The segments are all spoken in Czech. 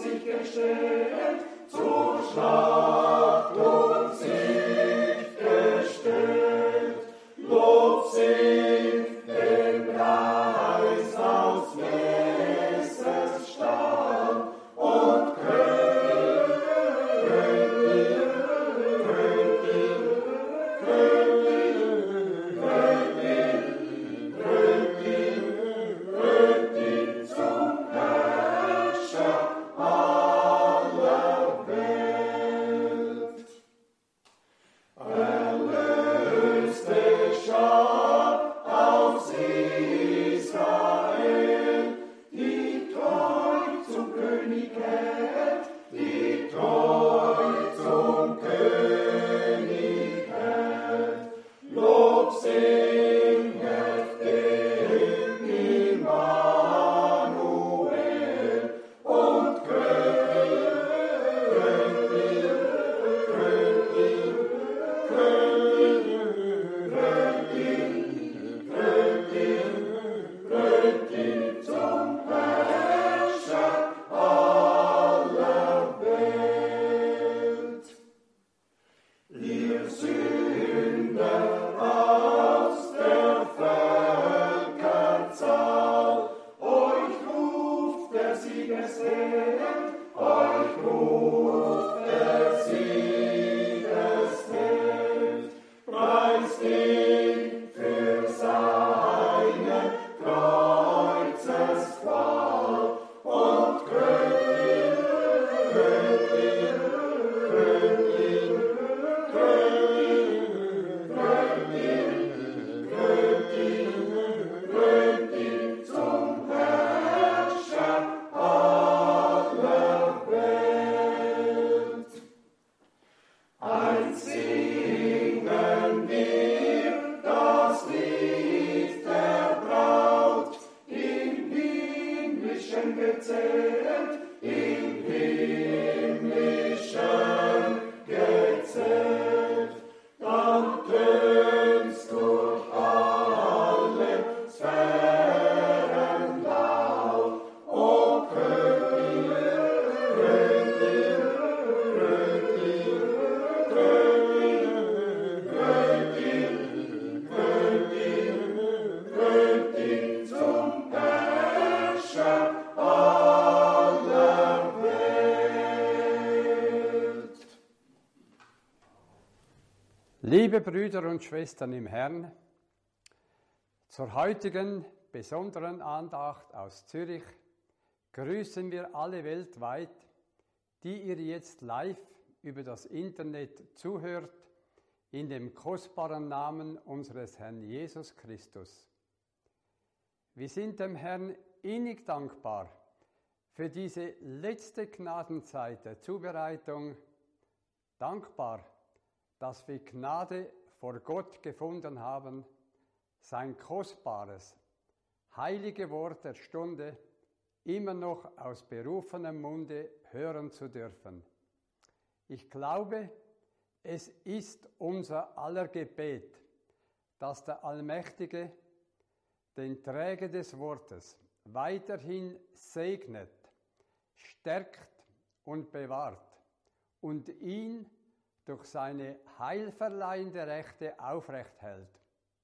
sich gestellt, zur Schlacht und Sieg gestellt. Lob singt dem Geist aus Messers Stahl und Liebe Brüder und Schwestern im Herrn, zur heutigen besonderen Andacht aus Zürich grüßen wir alle weltweit, die ihr jetzt live über das Internet zuhört, in dem kostbaren Namen unseres Herrn Jesus Christus. Wir sind dem Herrn innig dankbar für diese letzte Gnadenzeit der Zubereitung, dankbar, dass wir Gnade vor Gott gefunden haben, sein kostbares, heilige Wort der Stunde immer noch aus berufenem Munde hören zu dürfen. Ich glaube, es ist unser aller Gebet, dass der Allmächtige den Träger des Wortes weiterhin segnet, stärkt und bewahrt und ihn durch seine heilverleihende Rechte aufrecht hält.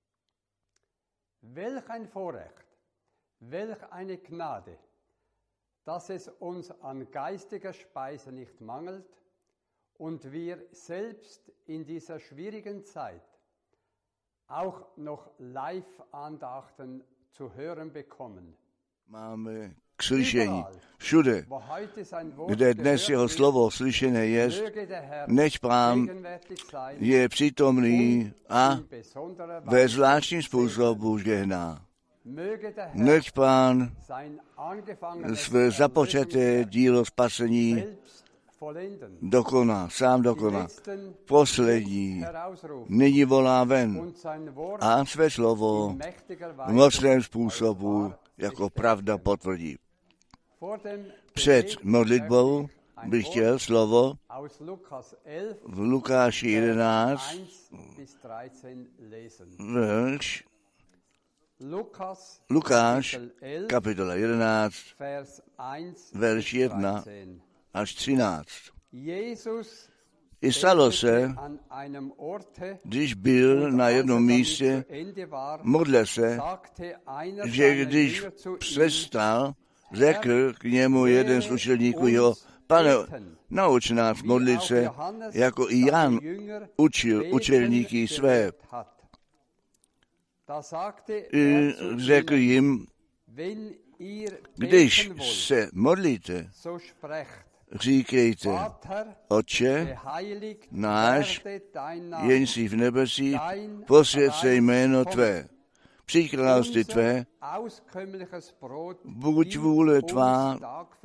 Welch ein Vorrecht, welch eine Gnade, dass es uns an geistiger Speise nicht mangelt und wir selbst in dieser schwierigen Zeit auch noch Live-Andachten zu hören bekommen. Máme k slyšení všude, kde dnes jeho slovo slyšené jest, nech Pán je přítomný a ve zvláštním způsobu žehná. Nech Pán své započaté dílo spasení dokoná, sám dokoná. Poslední nyní volá ven a své slovo v mocném způsobu jako pravda potvrdí. Před modlitbou bych chtěl slovo v Lukáši 11, verš Lukáš, kapitola 11, verš 1 až 13. I stalo se, když byl na jednom místě, modlil se, že když přestal, řekl k němu jeden z učedníků jeho, Pane, nauč nás modlit se, jako i Jan učil učedníky své. I řekl jim, když se modlíte, říkejte, Otče náš, jenž jsi v nebesích, posvěť se jméno Tvé, přijď království Tvé, buď vůle Tvá,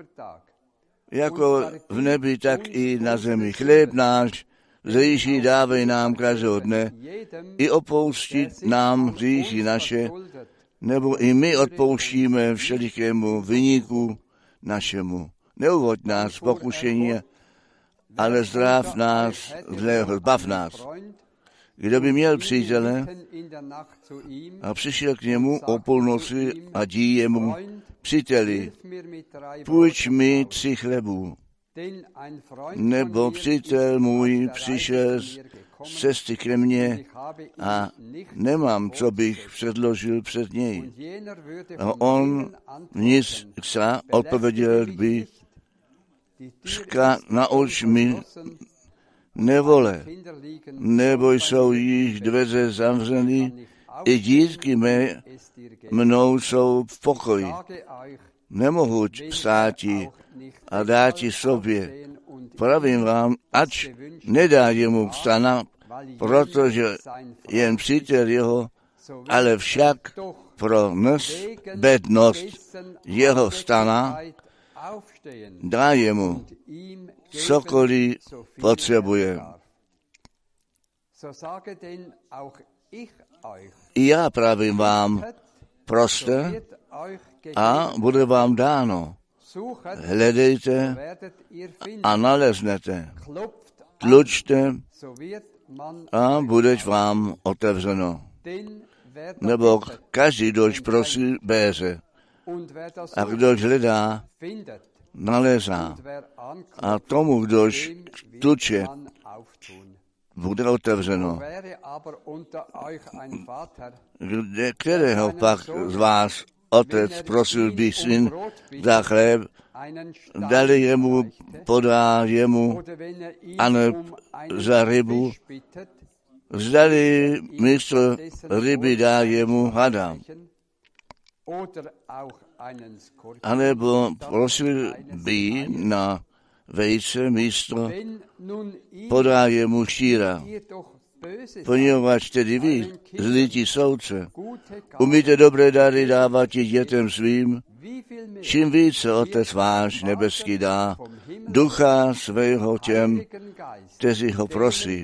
jako v nebi, tak i na zemi. Chléb náš hříchy dávej nám každého dne, i opustit nám hříchy naše, nebo i my odpouštíme všelikému viníku našemu. Neuvoď nás v pokušení, ale zdrav nás, zbav nás. Kdo by měl přítele a přišel k němu o půlnoci a díje mu, příteli, půjč mi 3 chlebů, nebo přítel můj přišel z cesty ke mně a nemám, co bych předložil před něj. A on nic odpověděl by, nauč mi nevole, nebo jsou již dveře zavřeny, i dítky mnou jsou v pokoji. Nemohu vstáti a dáti sobě. Pravím vám, ač nedá jemu vstana, protože jen přítel jeho, ale však pro bednost jeho stana dá jemu cokoliv potřebuje. I já pravím vám, proste a bude vám dáno. Hledejte a naleznete. Tlučte a bude vám otevřeno. Nebo každý, kdož prosí, béře. A kdož hledá, nalézá. A tomu, kdož tluče, bude otevřeno. Kterého pak z vás otec prosil by syn za chléb, dali jemu, podá jemu, aneb za rybu, zdali místo ryby dá jemu hada. Anebo prosil by na vejce místo, podá jemu šíra. Poněvadž tedy vy, zlí soudce, umíte dobré dary dávat i dětem svým, čím více Otec váš nebeský dá ducha svého těm, kteří ho prosí.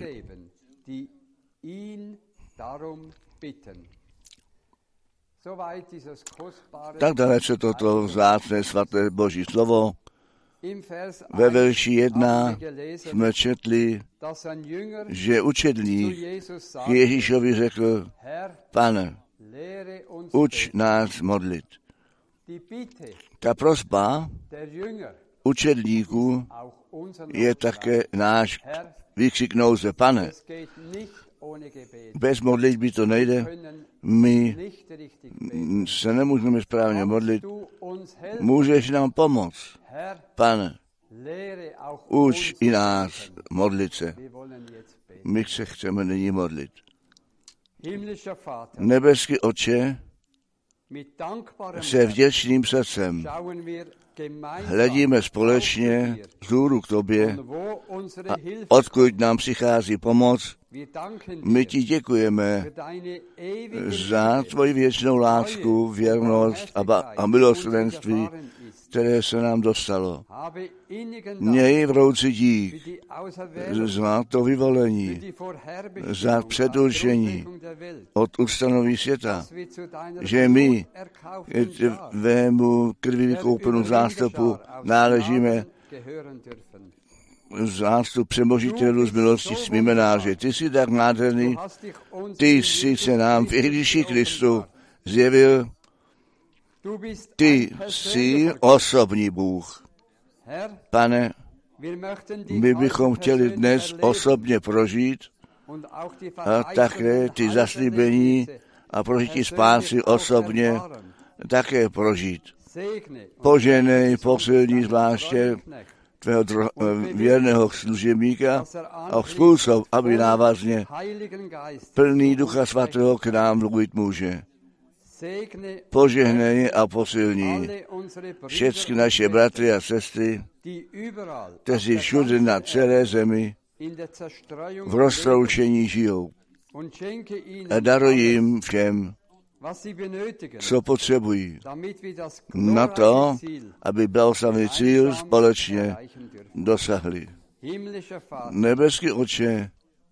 Tak dalece toto vzácné svaté Boží slovo. Ve verši 1 jsme četli, že učedník k Ježíšovi řekl, Pane, uč nás modlit. Ta prosba učedníků je také náš výkřik nouze. Pane, bez modlitby to nejde, my se nemůžeme správně modlit. Můžeš nám pomoct, Pane, uč i nás modlit se. My se chceme nyní modlit. Nebeský Otče, se vděčným srdcem hledíme společně vzhůru k Tobě a odkud nám přichází pomoc, my Ti děkujeme za Tvoji věčnou lásku, věrnost a milosrdenství, které se nám dostalo. Měj vroucí dík za to vyvolení, za předurčení od ustanoví světa, že my tvému krví vykoupenou zástupu náležíme, zástup přemožitelů z milosti smíme náže. Ty jsi tak nádherný, ty jsi se nám v Ježíši Kristu zjevil, ty jsi osobní Bůh. Pane, My bychom chtěli dnes osobně prožít a také ty zaslíbení a prožití spásy osobně také prožít. Poženej, posilní zvláště tvého věrného služebníka a způsob, aby návazně plný Ducha Svatého k nám mluvit může. Požehnej a posilní všechny naše bratry a sestry, kteří všude na celé zemi v roztroušení žijou. A daruj jim všem, co potřebují, na to, aby blahoslavený cíl společně dosahli. Nebeský Otče,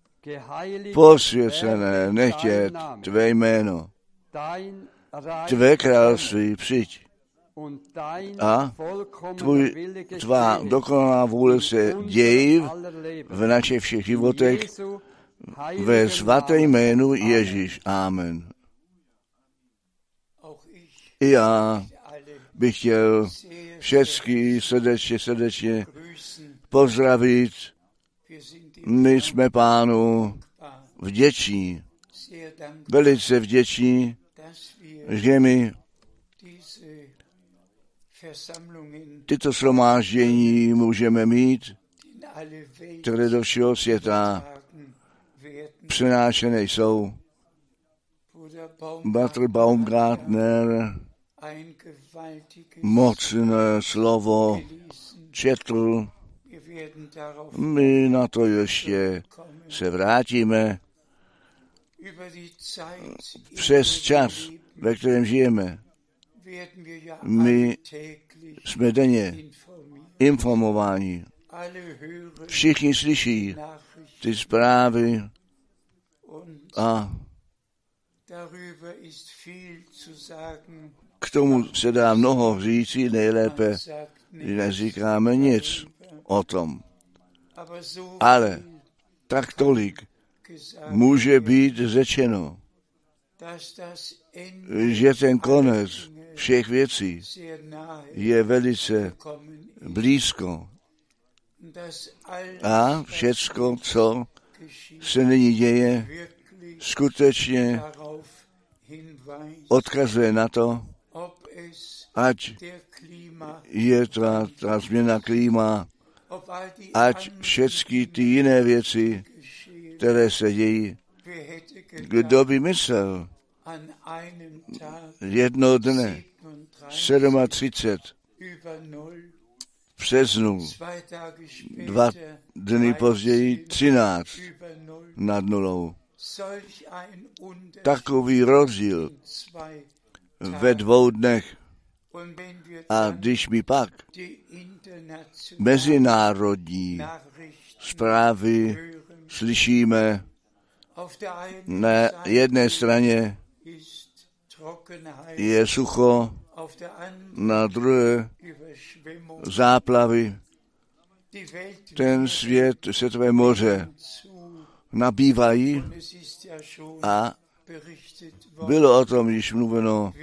posvěcené nechtět tvé jméno, tvé království přijď a tvá dokonalá vůle se děj v našich všech životech ve svaté jménu Ježíš. Amen. I já bych chtěl všechny srdečně pozdravit. My jsme Pánu vděční, velice vděční, že my tyto shromáždění můžeme mít, které do všeho světa přenášené jsou. Bratr Baumgartner mocné slovo četl. My na to ještě se vrátíme. Přes čas, ve kterém žijeme, my jsme denně informováni. Všichni slyší ty zprávy a k tomu se dá mnoho říci, nejlépe, že neříkáme nic o tom. Ale tak tolik může být řečeno, že ten konec všech věcí je velice blízko. A všecko, co se nyní děje, skutečně odkazuje na to, ať je ta změna klíma, ať všechny ty jiné věci, které se dějí. Kdo by myslel jednoho dne 37 přes 0, 2 dny později 13 nad nulou. Takový rozdíl ve 2 dnech. A když my pak mezinárodní zprávy slyšíme, na jedné straně je sucho, na druhé záplavy. Ten svět, světové moře nabývají a bylo o tom již mluveno,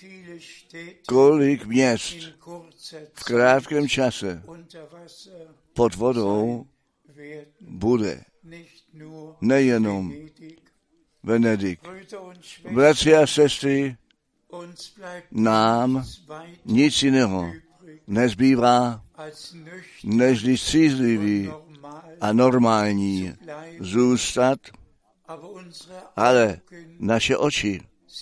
kolik měst v krátkém čase pod vodou bude. Nejenom Benedikt. Bratři a sestry, nám nic jiného nezbývá, nežli střízlivý a normální zůstat, ale naše oči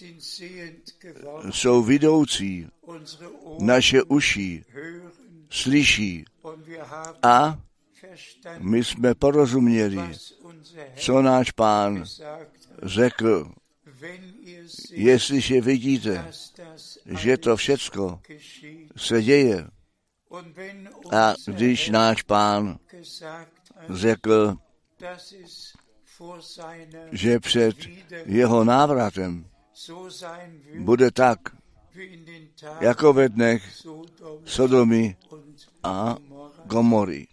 jsou vidoucí, naše uši slyší a my jsme porozuměli, co náš Pán řekl. Jestliže vidíte, že to všecko se děje, a když náš Pán řekl, že před jeho návratem bude tak, jako ve dnech Sodomy a Gomory.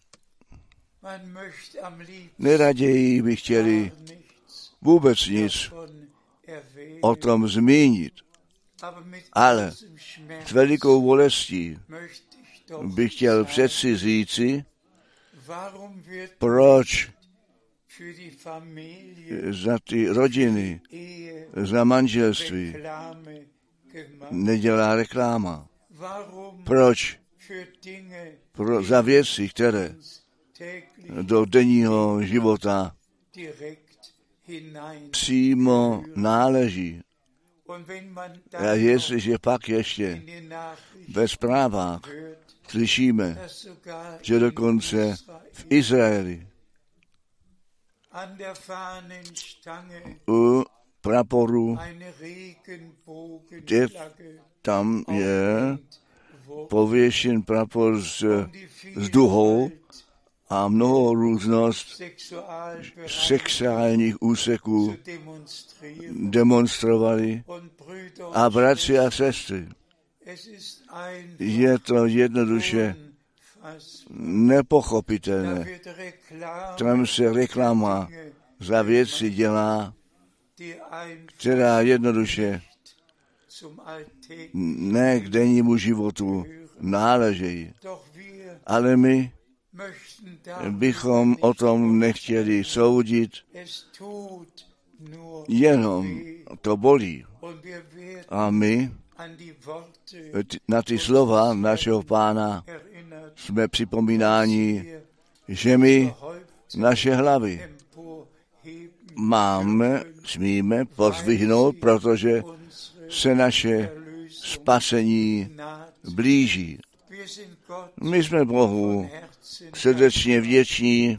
Neraději by chtěli vůbec nic o tom zmínit, ale s velikou bolestí bych chtěl přeci říci, Proč za ty rodiny, za manželství nedělá reklama? Proč za věci, které do denního života přímo náleží? A jestliže pak ještě ve zprávách slyšíme, že dokonce v Izraeli u praporu tam je pověšen prapor s duhou a mnoho různost sexuálních úseků demonstrovali. A bratři a sestry, je to jednoduše nepochopitelné. Tam se reklama za věci dělá, která jednoduše ne k dennímu životu náležejí. Ale my bychom o tom nechtěli soudit, jenom to bolí. A my na ty slova našeho Pána jsme připomínáni, že my naše hlavy smíme pozdvihnout, protože se naše spasení blíží. My jsme Bohu srdečně vděční.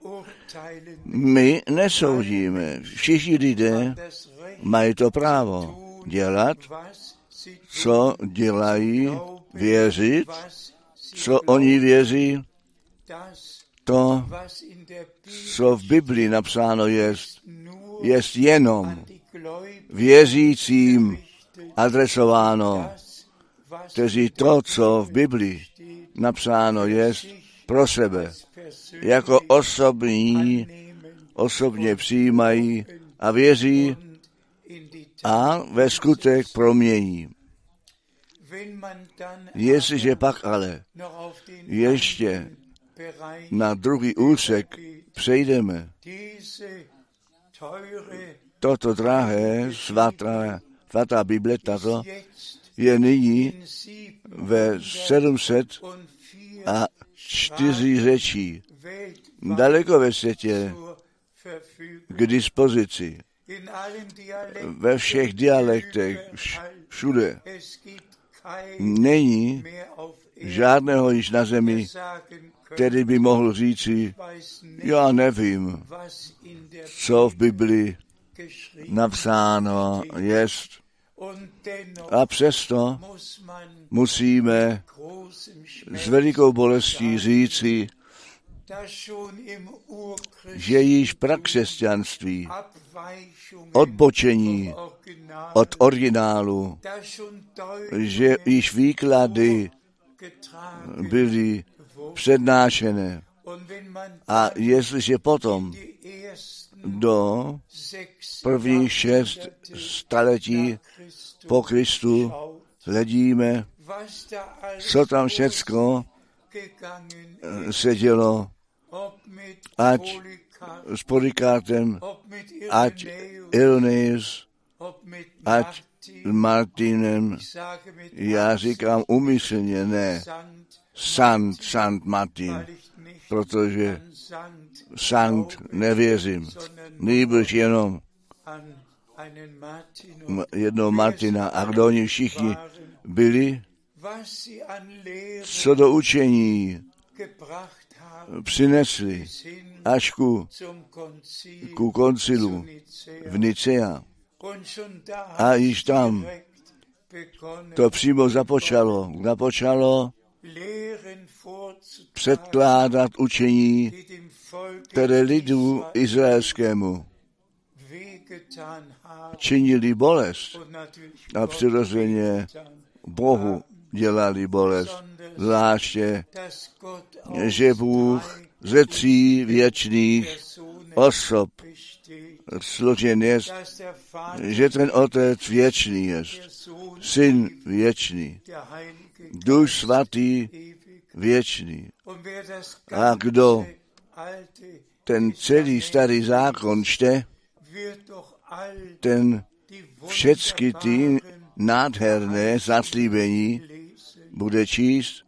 My nesoudíme. Všichni lidé mají to právo dělat, co dělají, věřit, co oni věří, to, co v Biblii napsáno jest jenom věřícím adresováno, kteří to, co v Biblii napsáno jest, pro sebe, jako osobně přijímají a věří a ve skutek promění. Jestliže pak ale ještě na druhý úsek přejdeme, toto drahé svatá Bible, tato je nyní ve 704 řečí daleko ve světě k dispozici. Ve všech dialektech, všude. Není žádného již na zemi, který by mohl říci, já nevím, co v Biblii napsáno jest. A přesto musíme s velikou bolestí říci, že již prakřesťanství, odbočení od originálu, že již výklady byly přednášené. A jestliže potom do prvních 6 staletí po Kristu hledíme, co tam všecko se dělo, ať s Polykátem, ať Irenaeus, ať Martinem, já říkám umyslně ne, Sant Martin, protože Sankt nevěřím, nýbrž jenom jednoho Martina, a kdo oni všichni byli, co do učení přinesli až ku koncilu v Nicea. A již tam to přímo započalo předkládat učení, které lidu izraelskému činili bolest a přirozeně Bohu dělali bolest. Zvláště, že Bůh ze 3 věčných osob složen jest, že ten Otec věčný jest, Syn věčný, Duch Svatý věčný. A kdo ten celý starý zákon čte, ten všecky ty nádherné zaslíbení bude číst.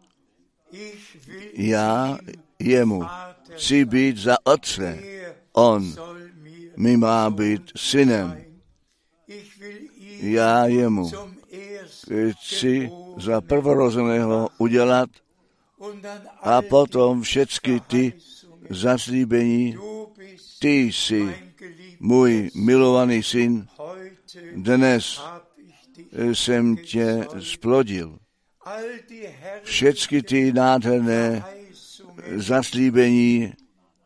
Já jemu chci být za otce, on mi má být synem. Já jemu chci za prvorozeného udělat a potom všecky ty zaslíbení. Ty jsi můj milovaný syn, dnes jsem tě splodil. Všecky ty nádherné zaslíbení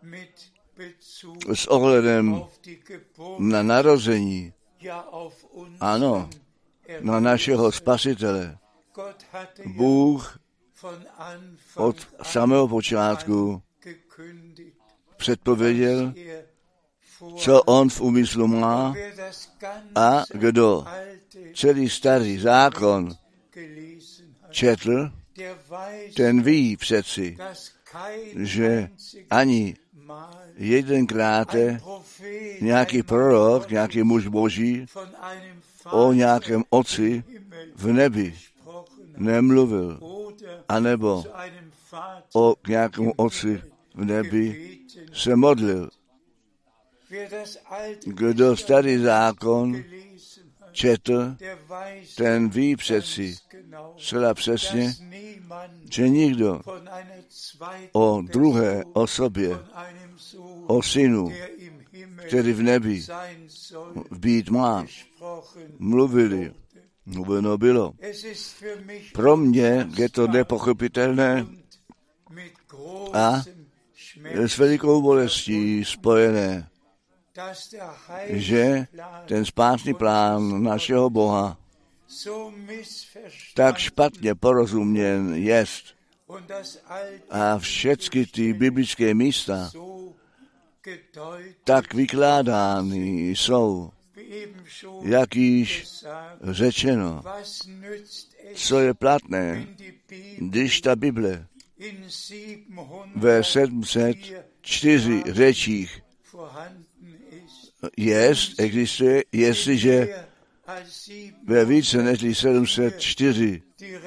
s ohledem na narození, ano, na našeho Spasitele. Bůh od samého počátku předpověděl, co on v úmyslu má, a kdo celý starý zákon četl, ten ví přeci, že ani jedenkrát nějaký prorok, nějaký muž boží o nějakém otci v nebi nemluvil, anebo o nějakému otci v nebi se modlil. Kdo starý zákon četl, ten ví přeci zcela přesně, že nikdo o druhé osobě, o synu, který v nebi být má, mluveno bylo. Pro mě je to nepochopitelné a s velikou bolestí spojené, že ten spásný plán našeho Boha tak špatně porozuměn jest a všechny ty biblické místa tak vykládány jsou, jak již řečeno, co je platné, když ta Bible ve 704 řečích existuje, jestliže ve více než 704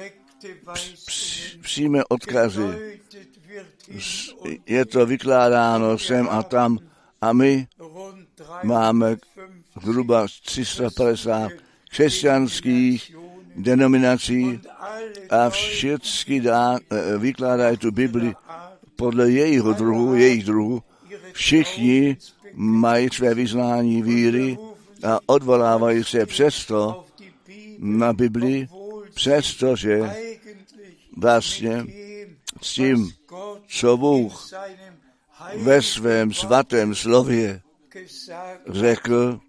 přímé odkazy je to vykládáno sem a tam a my máme zhruba 350 křesťanských denominací a všichni vykládají tu Bibli podle jejich druhu. Všichni mají své vyznání víry a odvolávají se přesto na Bibli, přestože vlastně s tím, co Bůh ve svém svatém slově řekl,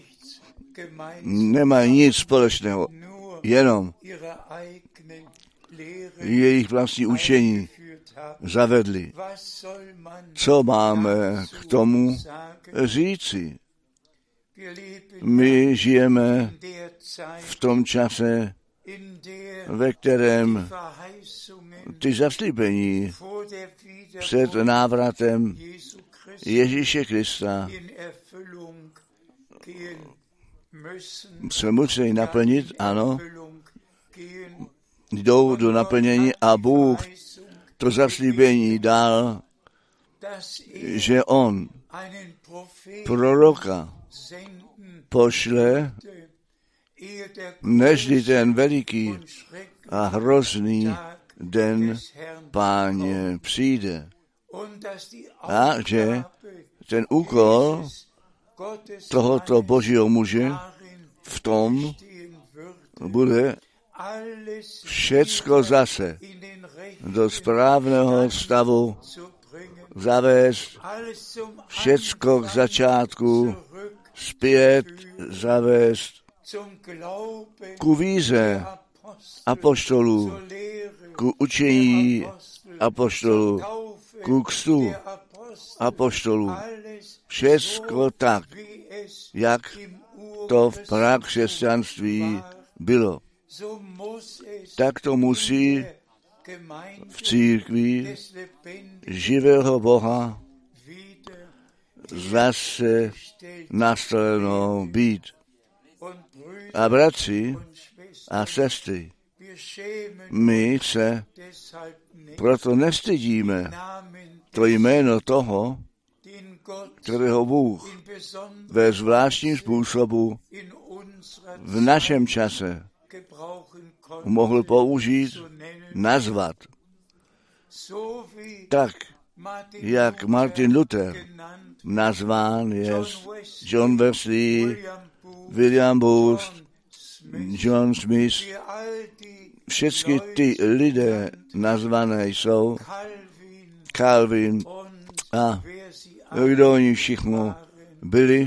nemají nic společného, jenom jejich vlastní učení zavedli. Co máme k tomu říci? My žijeme v tom čase, ve kterém ty zaslíbení před návratem Ježíše Krista se musí naplnit, ano, jdou do naplnění a Bůh to zaslíbení dal, že on proroka pošle, nežli ten veliký a hrozný den Páně přijde. A že ten úkol tohoto božího muže v tom bude všecko zase do správného stavu zavést, všecko k začátku zpět zavést ku víře apoštolů, ku učení apoštolů, ku křtu apoštolů. Všecko tak, jak to v prakřesťanství bylo. Tak to musí v církvi živého Boha zase nastoleno být. A bratři a sestry, my se proto nestydíme to jméno toho, kterého Bůh ve zvláštním způsobu v našem čase mohl použít, nazvat. Tak, jak Martin Luther nazván je John Wesley, William Booth, John Smith, všechny ty lidé nazvané jsou Calvin a kdo oni všichni byli,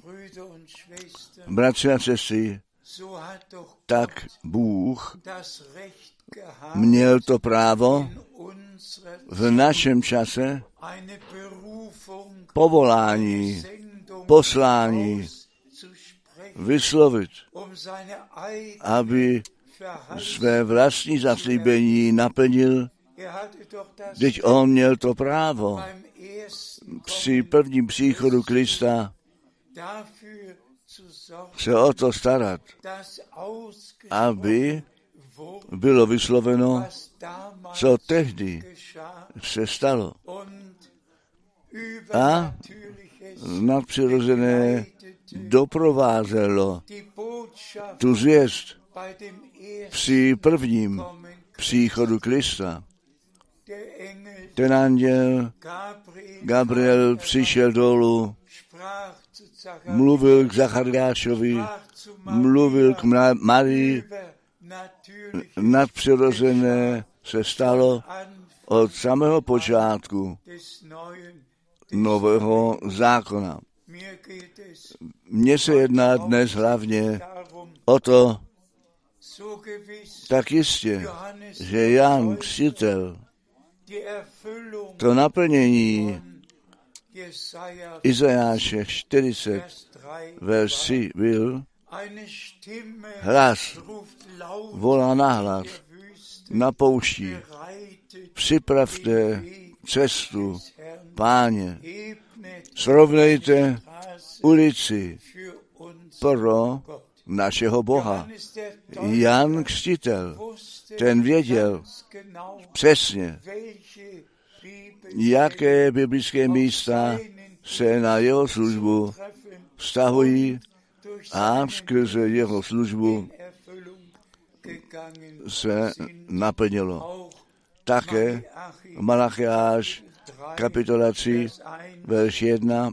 bratři a sestry, tak Bůh měl to právo v našem čase povolání, poslání vyslovit, aby své vlastní zaslíbení naplnil. Vždyť on měl to právo při prvním příchodu Krista se o to starat, aby bylo vysloveno, co tehdy se stalo. A nadpřirozené doprovázelo tu zvěst při prvním příchodu Krista. Ten anděl Gabriel přišel dolů, mluvil k Zachariášovi, mluvil k Marii, nadpřirozené se stalo od samého počátku nového zákona. Mně se jedná dnes hlavně o to, tak jistě, že Jan Křtitel to naplnění Izajáše 40, verš 3 byl, hlas volá nahlas na poušti, připravte cestu Páně, srovnejte ulici pro našeho Boha. Jan Křtitel, ten věděl přesně, jaké biblické místa se na jeho službu vztahují a skrze jeho službu se naplnilo. Také Malachiáš kapitola 3, verš 1,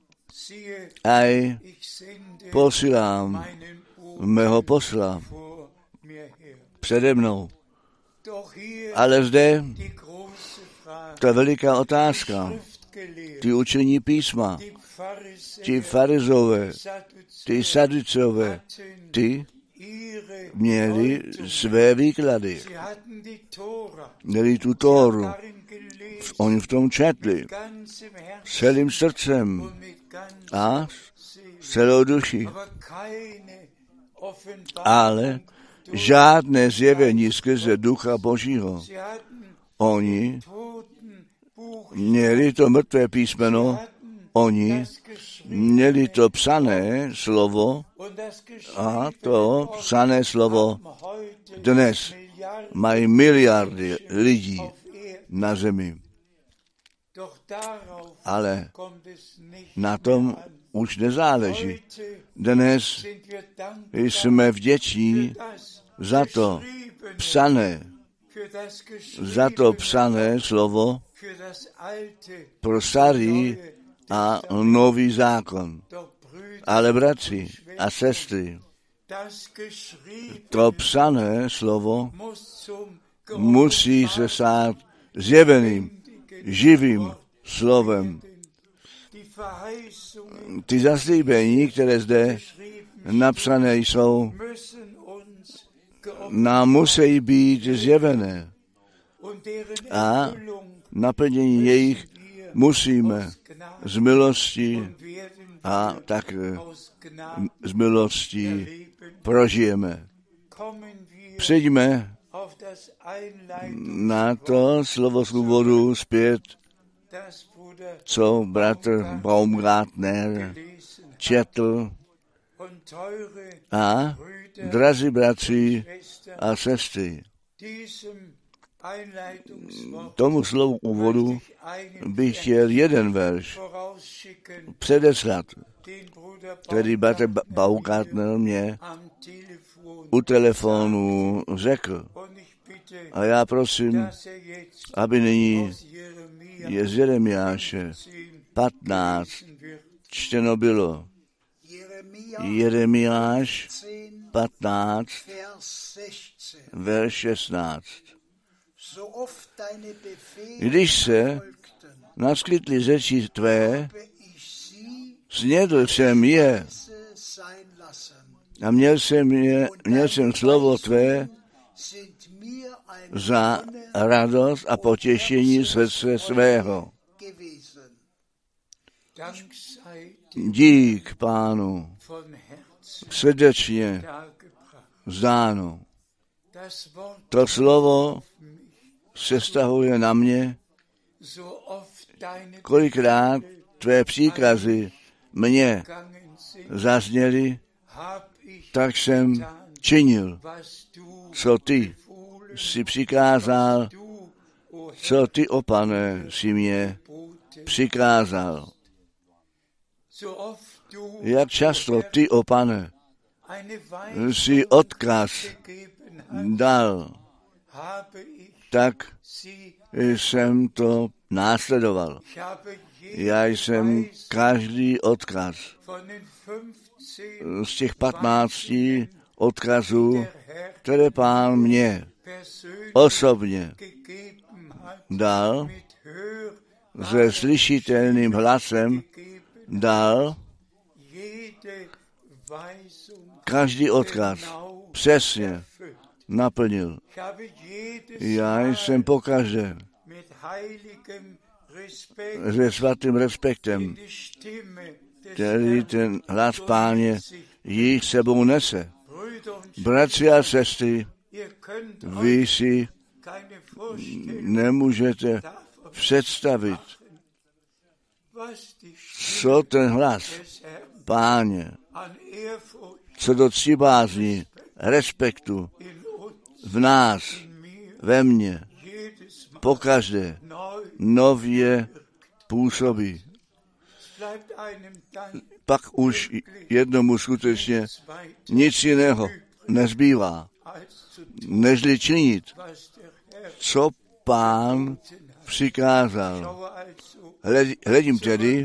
aj posílám mého posla přede mnou. Ale zde ta veliká otázka, ty učení písma, ti farizové, ty saducové, ty měli své výklady. Měli tu Tóru. Oni v tom četli celým srdcem a celou duší. Ale žádné zjevení skrze Ducha Božího. Oni měli to mrtvé písmeno, oni měli to psané slovo a to psané slovo dnes mají miliardy lidí na zemi. Ale na tom už nezáleží. Dnes jsme vděční za to psané slovo pro starý a nový zákon. Ale bratři a sestry, to psané slovo musí se stát zjeveným, živým slovem. Ty zaslíbení, které zde napsané jsou, nám musí být zjevené a naplnění jejich musíme z milosti a tak z milosti prožijeme. Přijďme na to slovo z úvodu zpět co bratr Baumgartner četl. A, drazí bratři a sestry, tomu slovu úvodu bych chtěl jeden verš předeslat, který bratr Baumgartner mě u telefonu řekl. A já prosím, aby nyní je z Jeremiáše 15 čteno bylo. Jeremiáš 15, verš 16. Když se naskytly řeči tvé, snědl jsem je a měl jsem slovo tvé za radost a potěšení srdce svého. Dík Pánu, srdečně vzdáno. To slovo se vztahuje na mě, kolikrát tvé příkazy mě zazněly, tak jsem činil, co ty si přikázal, co ty, o Pane, si mě přikázal. Jak často ty, o Pane, si odkaz dal, tak jsem to následoval. Já jsem každý odkaz z těch 15 odkazů, které Pán mě osobně dal, se slyšitelným hlasem dal, každý odkaz přesně naplnil. Já jsem pokaždé se svatým respektem, který ten hlas Páně jich sebou nese. Bratři a sestry, vy si nemůžete představit, co ten hlas Páně, co do ctibázní, respektu v nás, ve mně, pokaždé nově působí. Pak už jednomu skutečně nic jiného nezbývá, nežli činit, co Pán přikázal. Hledím tedy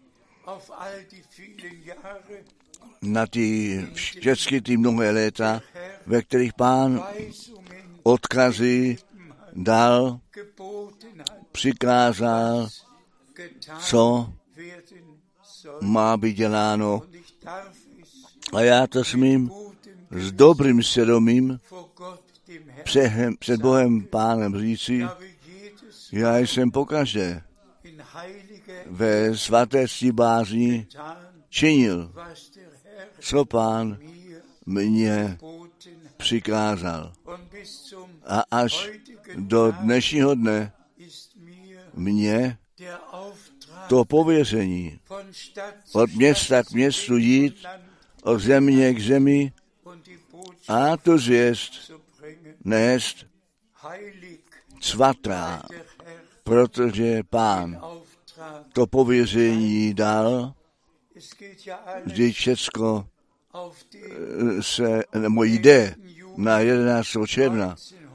na všechny ty mnohé léta, ve kterých Pán odkazy dal, přikázal, co má být děláno. A já to smím s dobrým svědomím před Bohem Pánem říci, já jsem pokaždé ve svaté ctibázni činil, co Pán mě přikázal. A až do dnešního dne mě to pověření od města k městu jít, od země k zemi a tu zvěst nést svatá, protože Pán to pověření dal, vždyť všecko se jde na 11. června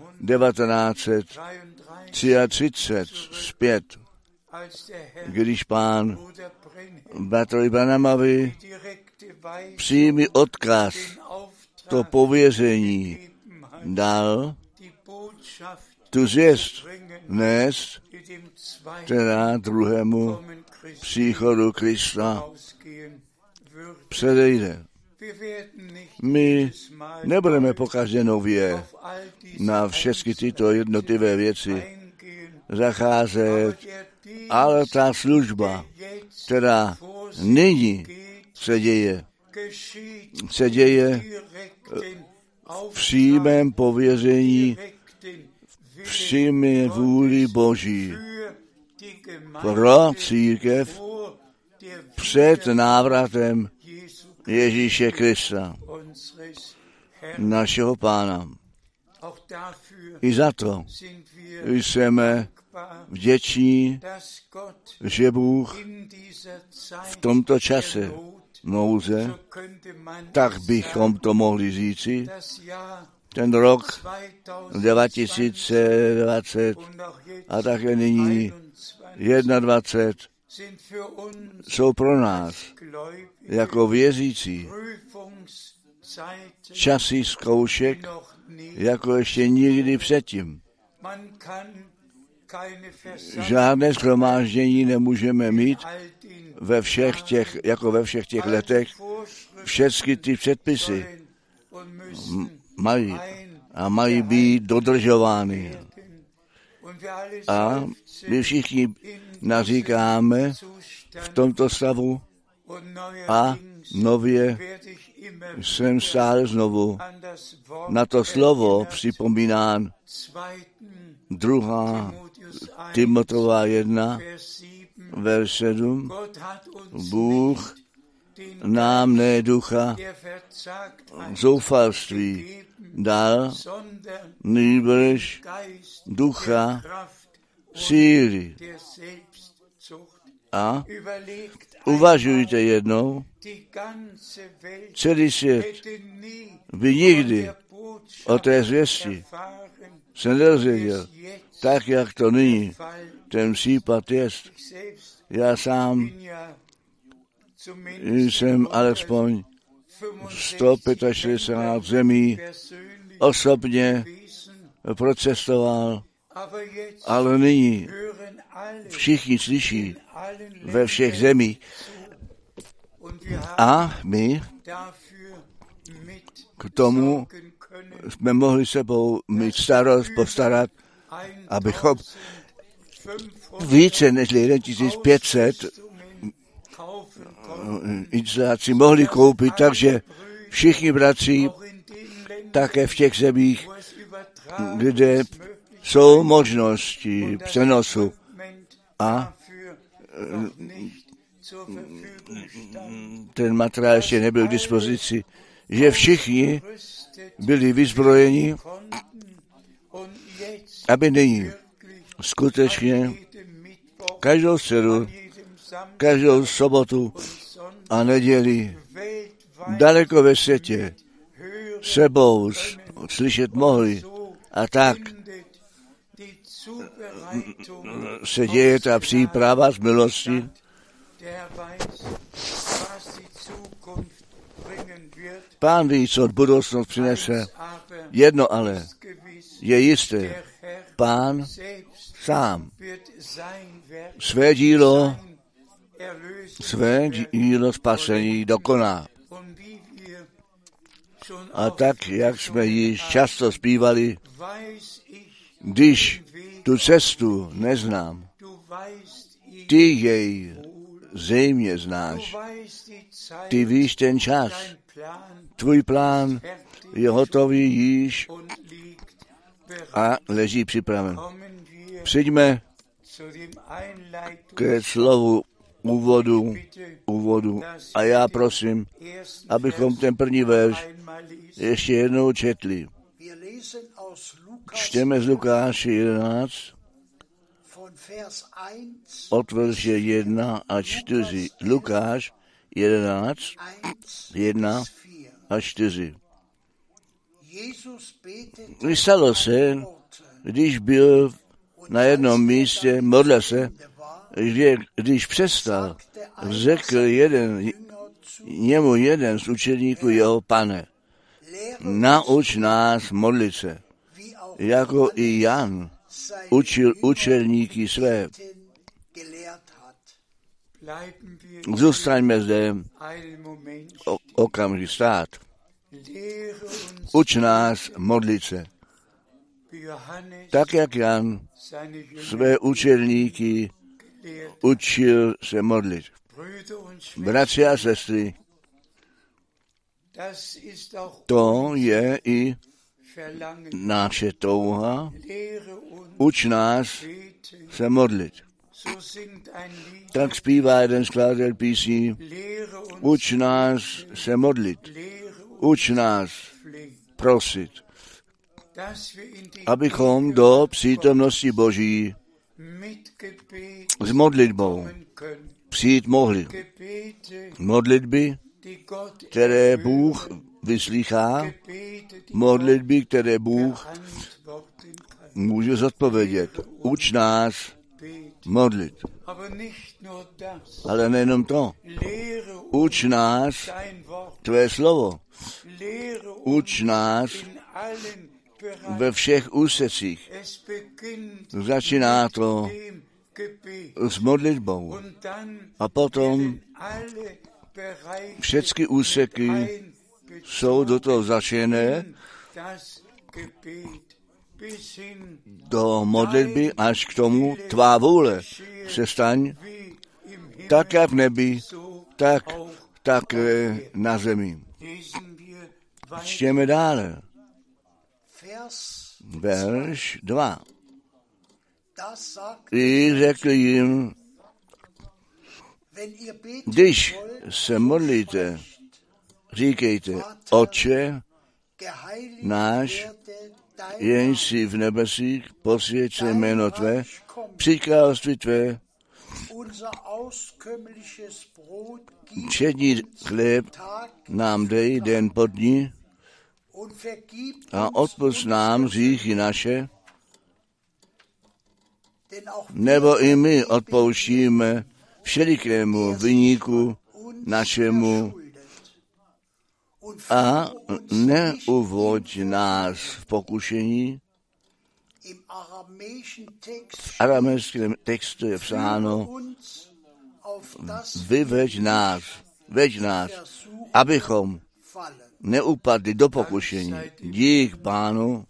1933 zpět, když Pán bratrovi Branhamovi přímý odkaz, to pověření dal, tu zvěst nést, která druhému příchodu Krista předejde. My nebudeme pokaždé nově na všechny tyto jednotlivé věci zacházet, ale ta služba, která nyní se děje v přímém pověření, v přímé vůli Boží pro církev před návratem Ježíše Krista, našeho Pána. I za to jsme vděční, že Bůh v tomto čase nouze, tak bychom to mohli říci, ten rok 2020 a také nyní 21 jsou pro nás jako věřící časy zkoušek, jako ještě nikdy předtím. Žádné shromáždění nemůžeme mít jako ve všech těch letech. Všechny ty předpisy mají být dodržovány. A my všichni naříkáme v tomto stavu a nově jsem stále znovu na to slovo připomínán 2. Timoteova 1, verš 7. Bůh nám ne ducha zoufalství dal, nýbrž ducha síly. A uvažujte jednou, celý svět by nikdy o té zvěsti se nedozvěděl, tak jak to nyní ten případ jest. Já sám jsem alespoň 165 zemí osobně procestoval, ale nyní všichni slyší ve všech zemích. A my k tomu jsme mohli sebou mít starost, postarat, abychom více než 1500 instalací mohli koupit, takže všichni bratři také v těch zemích, kde jsou možnosti přenosu a ten materiál ještě nebyl k dispozici, že všichni byli vyzbrojeni, aby nyní skutečně každou středu, každou sobotu a neděli daleko ve světě sebou slyšet mohli. A tak se děje ta příprava z milosti. Pán ví, co budoucnost přinese. Jedno ale je jisté. Pán sám své dílo spasení dokoná. A tak, jak jsme již často zpívali, když tu cestu neznám, ty jej zřejmě znáš. Ty víš ten čas. Tvůj plán je hotový již a leží připraven. Přijďme ke slovu úvodu a já prosím, abychom ten první verš ještě jednou četli. Čteme z Lukáše 11 od verše 1 a 4. Lukáš 11, 1 a 4. Stalo se, když byl na jednom místě, modlil se, že když přestal, řekl jeden z učeníků jeho: Pane, nauč nás modlit se, jako i Jan učil učedníky své. Zůstaňme zde okamžik stát. Uč nás modlit se, tak jak Jan své učedníky učil se modlit. Bratři a sestry, to je i naše touha. Uč nás se modlit. tak zpívá jeden skladatel písní, uč nás se modlit, uč nás prosit, abychom do přítomnosti Boží s modlitbou přijít mohli. Modlitby, které Bůh vyslýchá, modlitby, které Bůh může zodpovědět. Uč nás modlit. Ale nejenom to. Uč nás tvé slovo. Uč nás ve všech úsecích. Začíná to s modlitbou. A potom všechny úseky jsou do toho začené do modlitby až k tomu tvá vůle se staň tak jak v nebi, tak na zemi. Čtěme dále. Verš 2. I řekl jim, když se modlíte, říkejte, Otče náš, jenž jsi v nebesích, posvěť se jméno tvé, přijď království tvé, všední chléb nám dej den po dni a odpusť nám hříchy naše, nebo i my odpouštíme všelikému viníku našemu a neuvoď nás v pokušení. V aramejském textu je psáno, veď nás, abychom neupadli do pokušení. Dík Pánu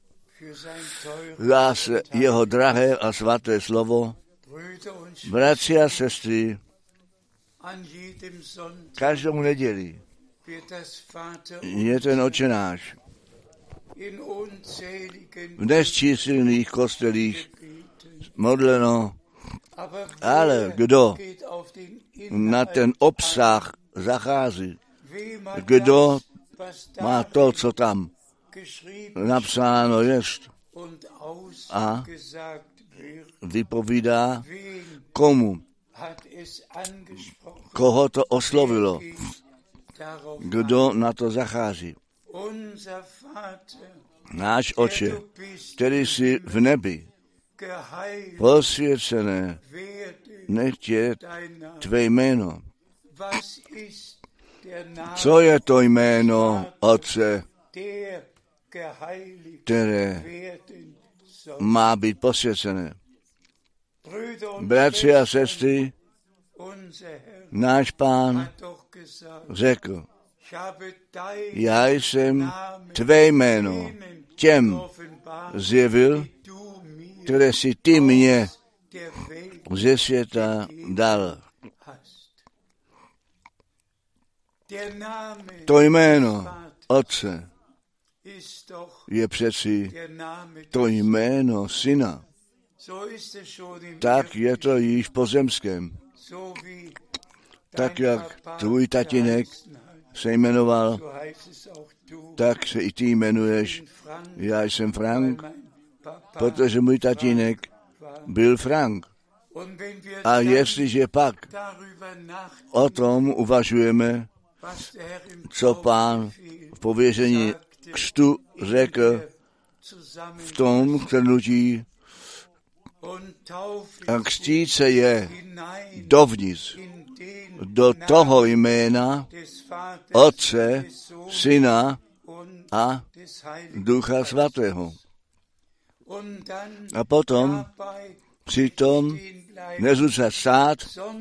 za jeho drahé a svaté slovo. Bratři a sestry, každou neděli je ten Otče náš v nesčíslných kostelích modleno, ale kdo na ten obsah zachází, kdo má to, co tam napsáno jest a vypovídá, koho to oslovilo, kdo na to zachází. Náš Otče, který jsi v nebi, posvěcené nechtě tvé jméno. Co je to jméno Otce, které má být posvěcené? Bratři a sestry, náš Pán řekl, já jsem tvé jméno těm zjevil, které si ty mě ze světa dal. To jméno Otce je přeci to jméno Syna. Tak je to již pozemském. Tak jak tvůj tatínek se jmenoval, tak se i ty jmenuješ. Já jsem Frank, protože můj tatínek byl Frank. A jestliže pak o tom uvažujeme, co Pán v pověření křtu řekl v tom křtnutí, a křtít se je dovnitř do toho jména Otce, Syna a Ducha Svatého. A potom přitom nezůstat stát,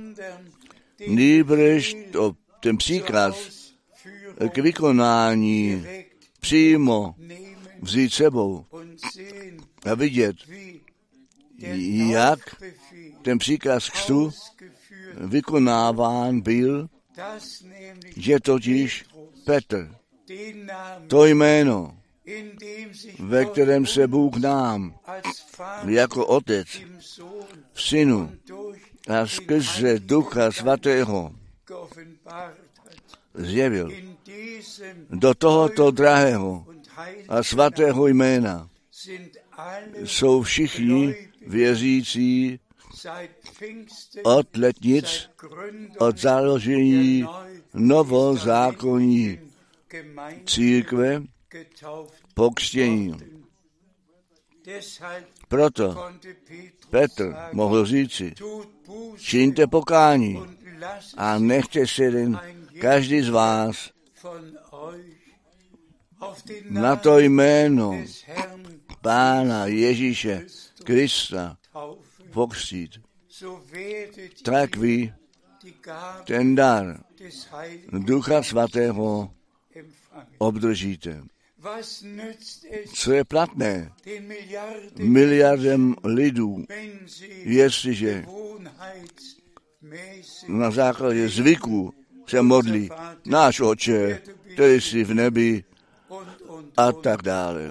nýbrž ten příkaz k vykonání přímo vzít sebou a vidět, jak ten příkaz křtu vykonáván byl, že totiž Petr to jméno ve kterém se Bůh nám jako Otec v Synu a skrze Ducha Svatého zjevil. Do tohoto drahého a svatého jména jsou všichni věřící od letnic, od založení novozákonní církve pokřtění. Proto Petr mohl říci, čiňte pokání a nechte se jeden každý z vás na to jméno Pána Ježíše Krista pokřtít. Tak vy ten dar Ducha Svatého obdržíte. Co je platné miliardem lidů, jestliže na základě zvyků se modlí náš Otče, který jsi v nebi a tak dále.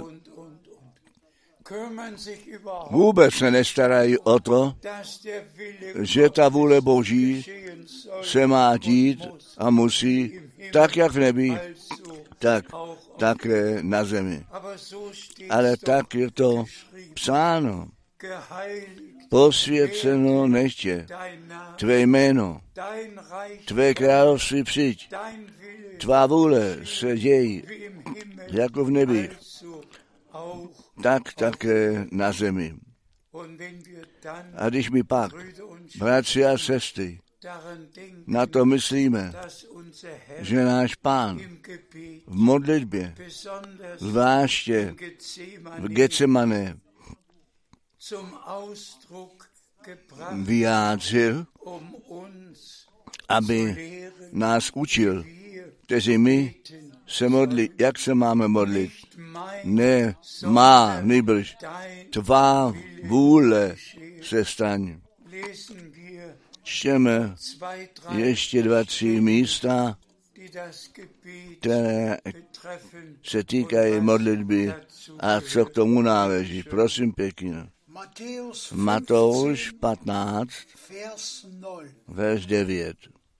Vůbec se nestarají o to, že ta vůle Boží se má dít a musí, tak jak v nebi, tak také na zemi. Ale tak je to psáno. Posvěceno nechtě tvé jméno, tvé království přijď, tvá vůle se děj jako v nebi, tak také na zemi. A když my pak, bratři a sestry, na to myslíme, že náš Pán v modlitbě, zvláště v Getsemane, vyjádřil, aby nás učil, kteří my se modlí, jak se máme modlit. Ne má, nýbrž tvá vůle se staň. Čteme ještě 2-3 místa, které se týkají modlitby a co k tomu náleží. Prosím pěkně. Matouš 15, verš 9.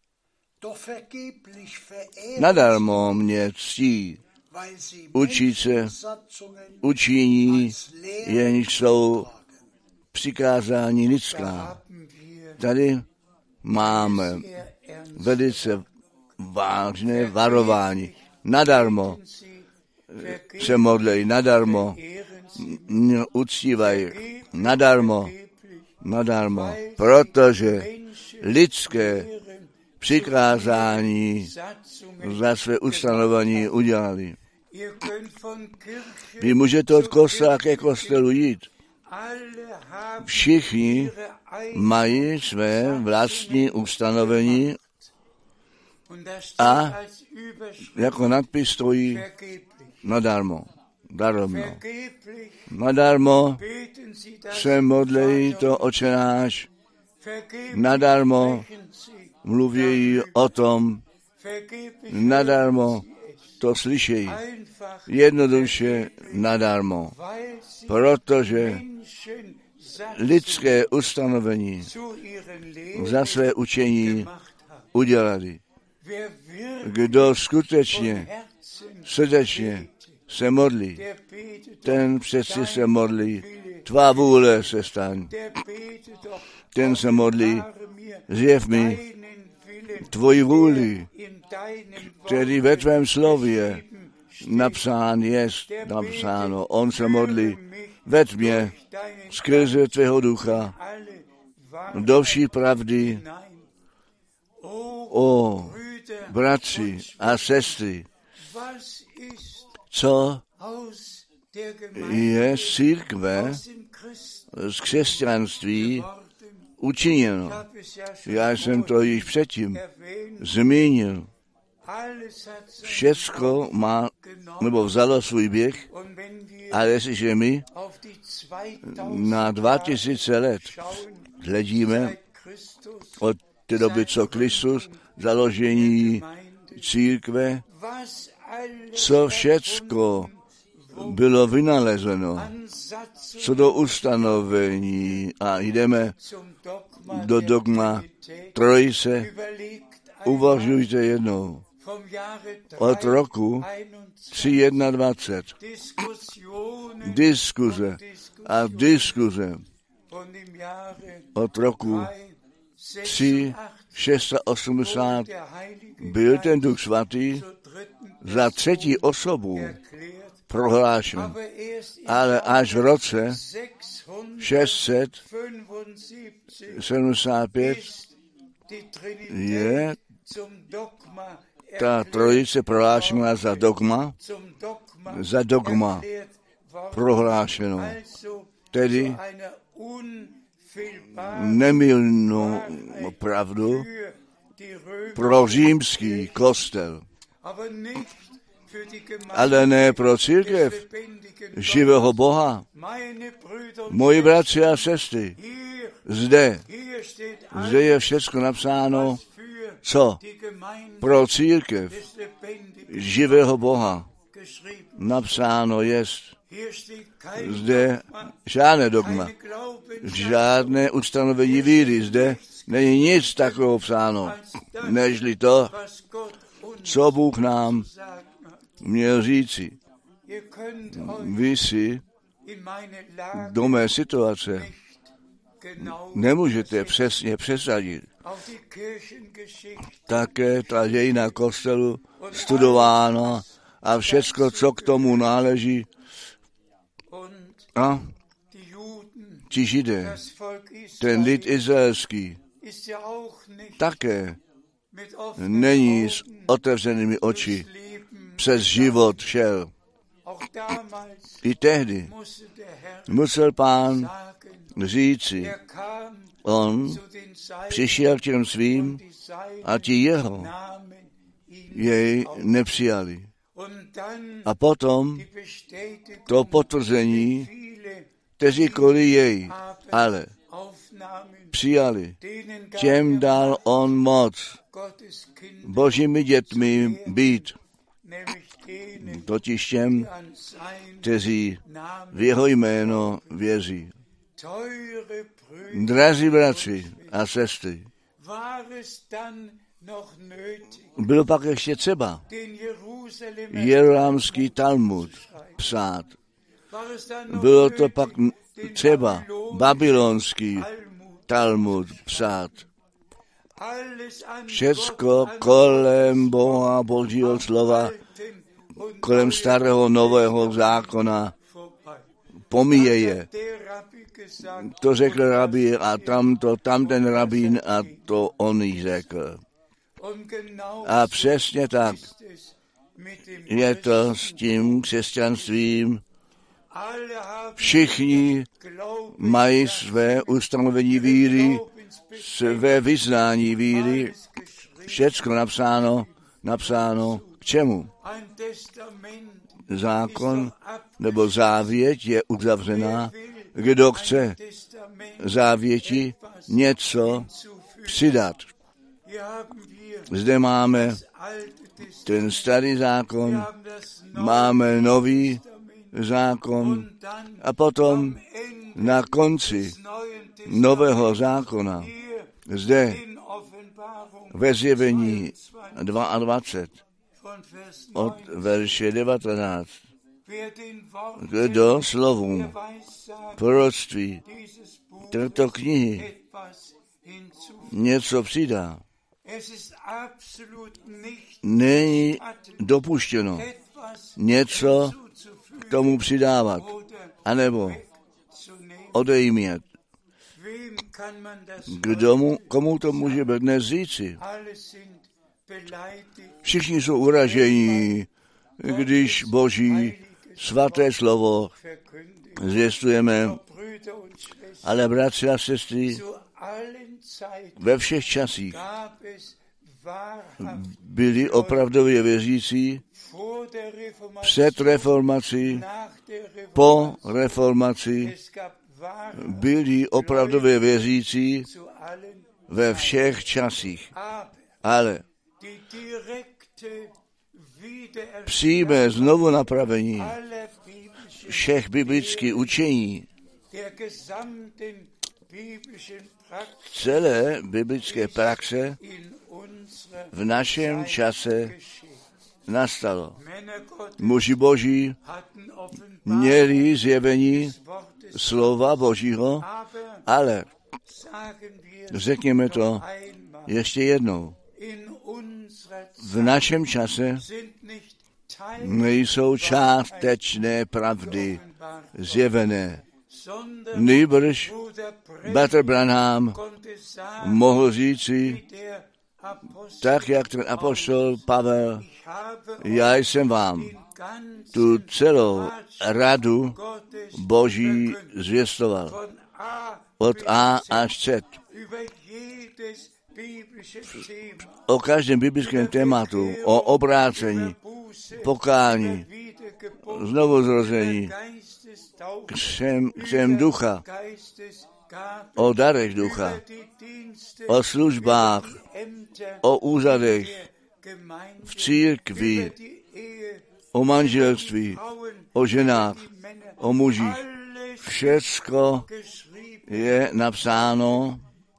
Nadarmo mě ctí učíce učiní, jenž jsou přikázání lidská. Tady máme velice vážné varování. Nadarmo se modlí, nadarmo uctívají, nadarmo, protože lidské přikázání za své ustanovení udělali. Vy můžete od kostela ke kostelu jít. Všichni mají své vlastní ustanovení a jako nadpis stojí nadarmo. Nadarmo se modlí to Otče náš, nadarmo mluví o tom, nadarmo to slyšejí, jednoduše nadarmo, protože lidské ustanovení za své učení udělali. Kdo skutečně, srdečně se modlí, ten přeci se modlí, tvá vůle se staň. Ten se modlí, zjev mi tvoji vůli, který ve tvém slově napsáno. On se modlí, ved mě skrze tvého ducha do vší pravdy. O bratři a sestry, co je z církve, z křesťanství učiněno. Já jsem to již předtím zmínil. Všecko má, nebo vzalo svůj běh, ale jestliže my na 2000 let hledíme od té doby, co Kristus, založení církve, co všecko bylo vynalezeno co do ustanovení a jdeme do dogma Trojice. Uvažujte jednou. Od roku 321 diskuze a diskuze. Od roku 386 byl ten Duch Svatý za třetí osobu prohlášen. Ale až v roce 675 je ta trojice prohlášena za dogma prohlášeno. Tedy nemylnou pravdu pro římský kostel, ale ne pro církev živého Boha. Moji bratři a sestry, zde je všechno napsáno, co pro církev živého Boha napsáno jest. Zde žádné dogma, žádné ustanovení víry, zde není nic takového psáno, nežli to, co Bůh nám měl říci. Vy si do mé situace nemůžete přesně přesadit. Také ta dějina kostelu studována a všecko, co k tomu náleží. A ti Židé, ten lid izraelský, také není s otevřenými oči přes život šel. I tehdy musel Pán říci, on přišel k těm svým a ti jeho jej nepřijali. A potom to potvrzení, kteří kvůli jej, ale přijali, těm dal on moc Božími dětmi být, totiž těm, kteří v jeho jméno věří. Drazí bratři a sestry, bylo pak ještě třeba jeruzalémský Talmud psát. Bylo to pak třeba babylonský Talmud psát. Všecko kolem Boha, Božího slova, kolem starého nového zákona pomíjeje. To řekl rabí a tam ten rabín a to on jí řekl. A přesně tak je to s tím křesťanstvím. Všichni mají své ustanovení víry, své vyznání víry, všecko napsáno k čemu? Zákon nebo závěť je uzavřená. Kdo chce závěti něco přidat. Zde máme ten starý zákon, máme nový zákon a potom na konci nového zákona, zde ve Zjevení 22 od verše 19, kdo slovům proroctví této knihy něco přidá, není dopuštěno něco k tomu přidávat, anebo odejmět. Komu to může být dnes říci? Všichni jsou uražení, když Boží svaté slovo zvěstujeme, ale bratři a sestry, ve všech časích byli opravdově věřící před reformací, po reformaci byli opravdově věřící ve všech časích. Ale přímé znovu napravení všech biblických učení, celé biblické praxe v našem čase nastalo. Muži Boží měli zjevení slova Božího, ale řekněme to ještě jednou. V našem čase nejsou částečné pravdy zjevené. Nýbrž bratr Branham mohl říci, tak jak ten apoštol Pavel, já jsem vám tu celou radu Boží zvěstoval. Od A až Z. O každém biblickém tématu, o obrácení, pokání, znovuzrození, křem ducha, o darech ducha, o službách, o úřadech, v církvi, o manželství, o ženách, o mužích. Všecko je napsáno,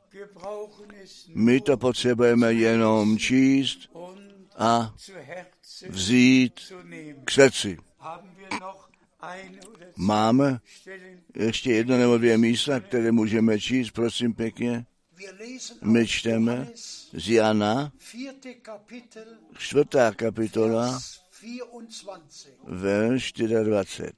my to potřebujeme jenom číst a vzít k srdci. Máme ještě jedno nebo dvě místa, které můžeme číst, prosím pěkně. My čteme z Jana, 4. kapitola, verš 24.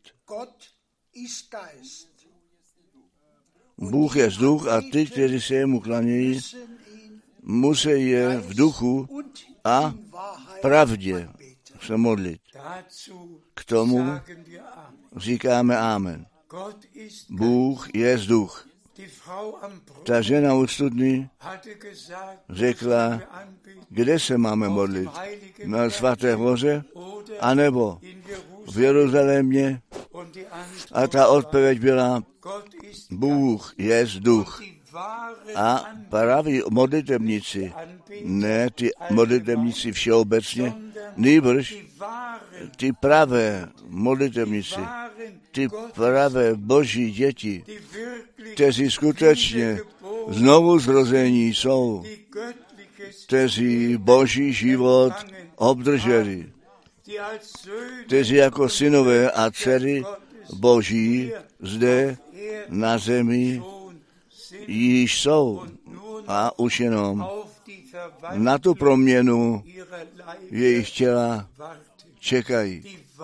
Bůh je duch a ty, kteří se jemu klanějí, musí je v duchu a pravdě se modlit. K tomu říkáme amen. Bůh je duch. Ta žena u studny řekla, kde se máme modlit? Na Svaté hoře, anebo v Jeruzalémě? A ta odpověď byla, Bůh je duch. A praví modlitebníci, ne ty modlitebníci všeobecně, nýbrž ty pravé modlitebníci, ty pravé Boží děti, kteří skutečně znovu zrození jsou, kteří Boží život obdrželi, kteří jako synové a dcery Boží zde na zemi již jsou a už jenom na tu proměnu jejich těla čekají.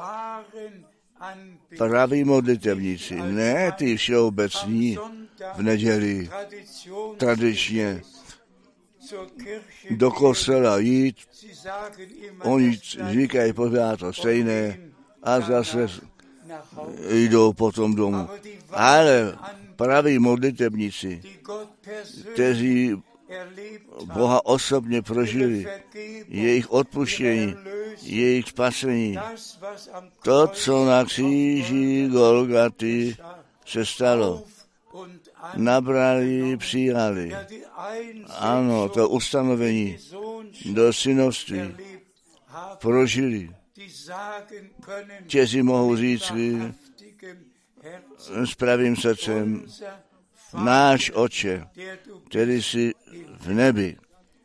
Praví modlitevníci, ne ty všeobecní v neděli tradičně do kostela jít, oni říkají pořád to stejné a zase jdou potom domů. Ale praví modlitevníci, kteří Boha osobně prožili, jejich odpuštění, jejich spasení, to, co na kříži Golgaty se stalo, nabrali, přijali. Ano, to ustanovení do synovství prožili. Kteří mohou říct s pravým srdcem, náš Otče, který jsi v nebi.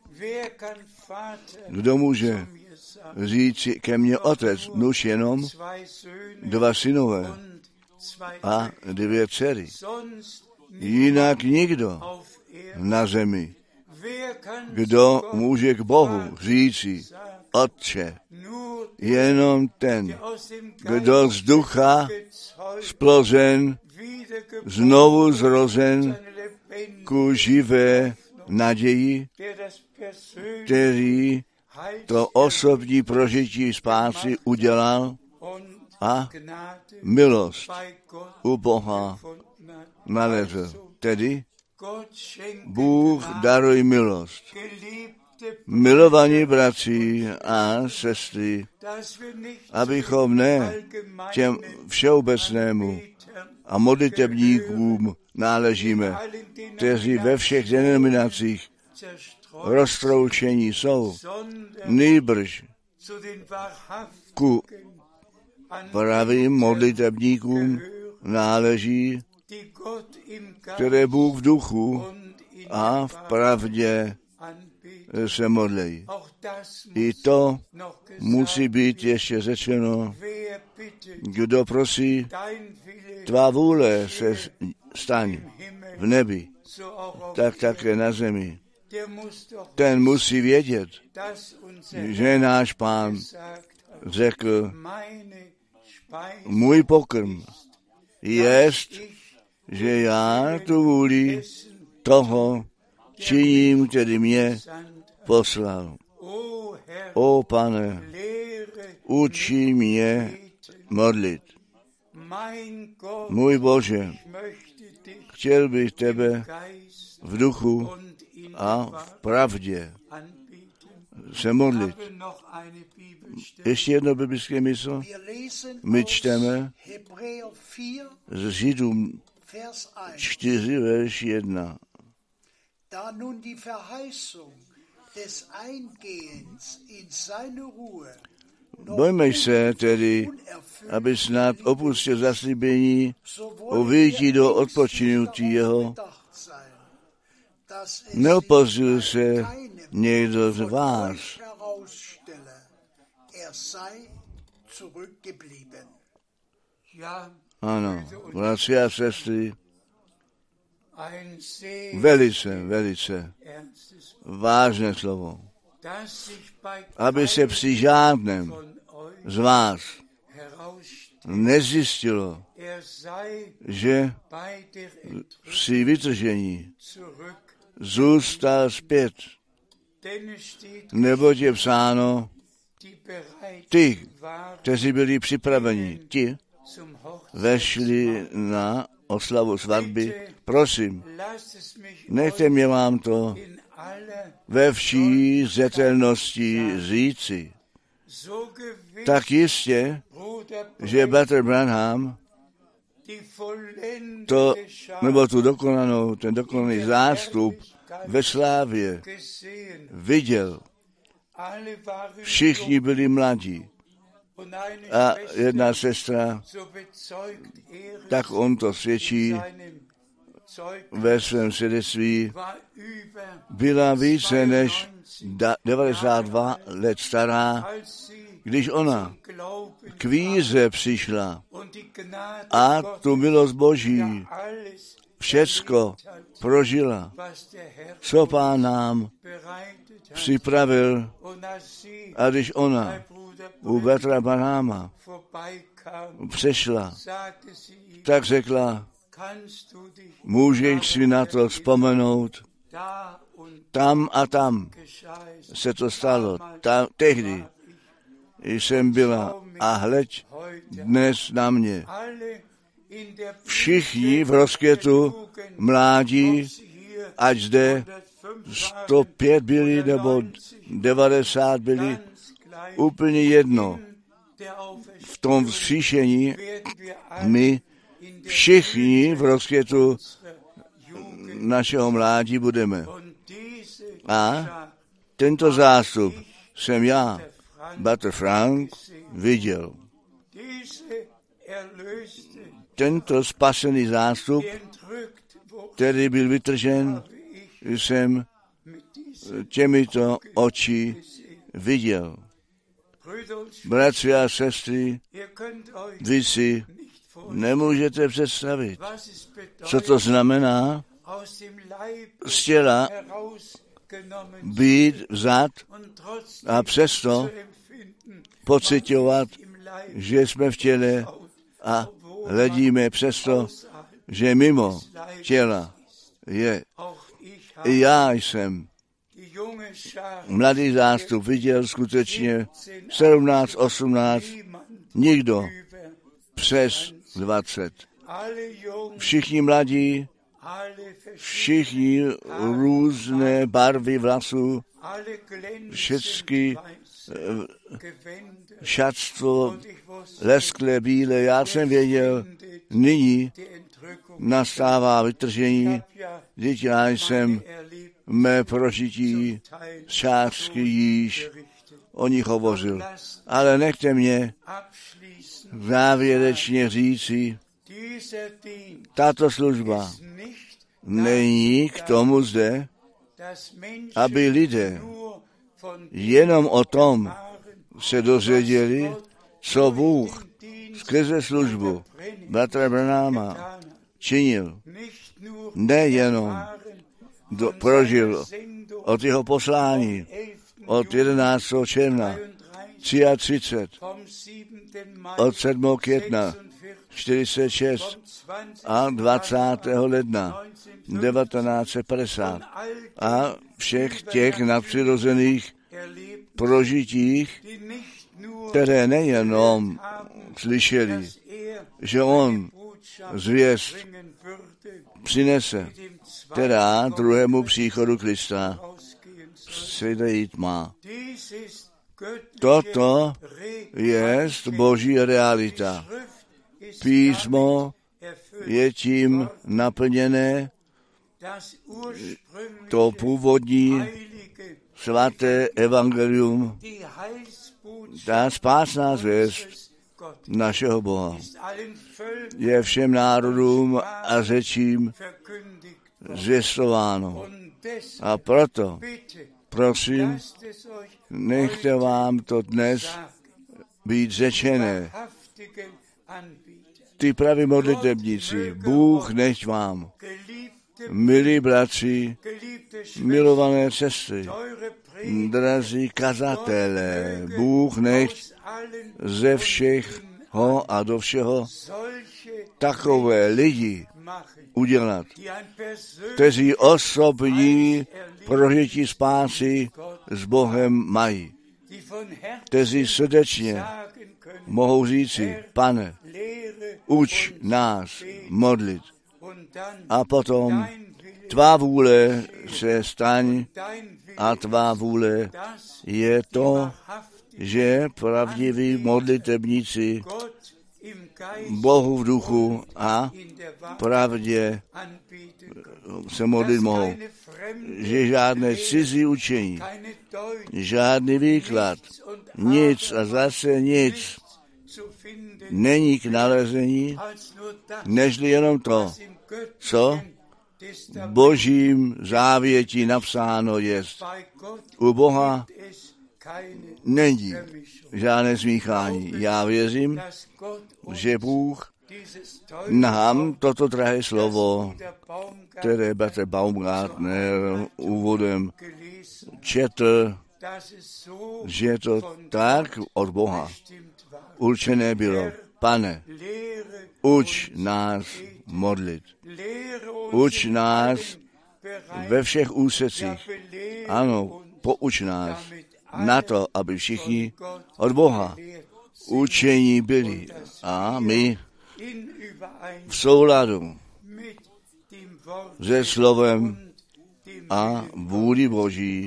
Kdo může říct ke mně otec, nuž jenom 2 synové a 2 dcery. Jinak nikdo na zemi. Kdo může k Bohu říci, Otče, jenom ten, kdo z ducha splozen, znovu zrozen ku živé naději, který to osobní prožití spásy udělal a milost u Boha nalezl. Tedy Bůh daruje milost. Milovaní bratři a sestry, abychom ne těm všeobecnému a modlitebníkům náležíme, kteří ve všech denominacích roztroušení jsou, nýbrž ku pravým modlitebníkům náleží, které Bůh v duchu a v pravdě se modlí. I to musí být ještě řečeno. Kdo prosí, tvá vůle se staň v nebi, tak také na zemi. Ten musí vědět, že náš Pán řekl, můj pokrm jest, že já tu vůli toho činím, který mě poslal. O Pane, uči mě modlit. Můj Bože, chtěl bych tebe v duchu a v pravdě se modlit. Ještě jedno biblické místo. My čteme z Židům 4, verš 1. Da nun die Verheißung des Eingehens in seine Ruhe Bojme se tedy, aby snad opustil zaslíbení o vyjití do odpočinutí jeho. Neopozil se někdo z vás. Ano, bratři a sestry, velice vážné slovo. Aby se při žádném z vás nezjistilo, že při vytržení zůstal zpět, neboť je psáno, ty, kteří byli připraveni, ti vešli na oslavu svatby. Prosím, nechte mě vám to ve vší zřetelnosti říci. Tak jistě, že bratr Branham ten dokonalý zástup ve slávě viděl. Všichni byli mladí. A jedna sestra, tak on to svědčí ve svém svědectví, byla více než 92 let stará, když ona k víře přišla a tu milost Boží všecko prožila, co Pán nám připravil. A když ona u Bratra Branhama přešla, tak řekla, můžeš si na to vzpomenout, tam a tam se to stalo, tehdy jsem byla a hleď dnes na mě. Všichni v rozkvětu mládí, ať zde 105 byli nebo 90 byli, úplně jedno. V tom vzkříšení my všichni v rozkvětu našeho mládí budeme. A tento zástup jsem já, bratr Frank, viděl. Tento spasený zástup, který byl vytržen, jsem těmito oči viděl. Bratři a sestry, vy si nemůžete představit, co to znamená z těla být vzat a přesto pociťovat, že jsme v těle a hledíme přesto, že mimo těla je. I já jsem mladý zástup viděl skutečně 17, 18, nikdo přes 20. Všichni mladí, všichni různé barvy vlasů, všechny šatstvo lesklé, bílé. Já jsem věděl, nyní nastává vytržení, vždyť já jsem mé prožití z částky již o nich hovořil. Ale nechte mě závěrečně říci, tato služba není k tomu zde, aby lidé jenom o tom se dozvěděli, co Bůh skrze službu bratra Branhama činil. Nejenom prožil od jeho poslání od 11. června 33, od 7. května 46 a 20. ledna 1950 a všech těch nadpřirozených prožitích, které nejenom slyšeli, že on zvěst přinese, která druhému příchodu Krista předejít má. Toto je boží realita. Písmo je tím naplněné, to původní svaté evangelium, ta spásná zvěst našeho Boha je všem národům a řečím zvěstováno. A proto, prosím, nechte vám to dnes být řečené. Ty praví modlitebníci, Bůh nechť vám, milí bratři, milované sestry, drazí kazatelé, Bůh nechť ze všeho a do všeho takové lidi udělat, kteří osobní prožití spásy s Bohem mají, kteří srdečně mohou říci, Pane, uč nás modlit. A potom tvá vůle se staň a tvá vůle je to, že pravdiví modlitebníci Bohu v duchu a pravdě se modlit mohou. Že žádné cizí učení, žádný výklad, nic a zase nic není k nalezení, nežli jenom to, co v Božím závětí napsáno jest. U Boha není žádné smíchání. Já věřím, že Bůh nám toto drahé slovo, které bratr Baumgartner úvodem četl, že to tak od Boha určené bylo. Pane, uč nás modlit. Uč nás ve všech úsecích. Ano, pouč nás na to, aby všichni od Boha učení byli. A my v souladu se slovem a vůli Boží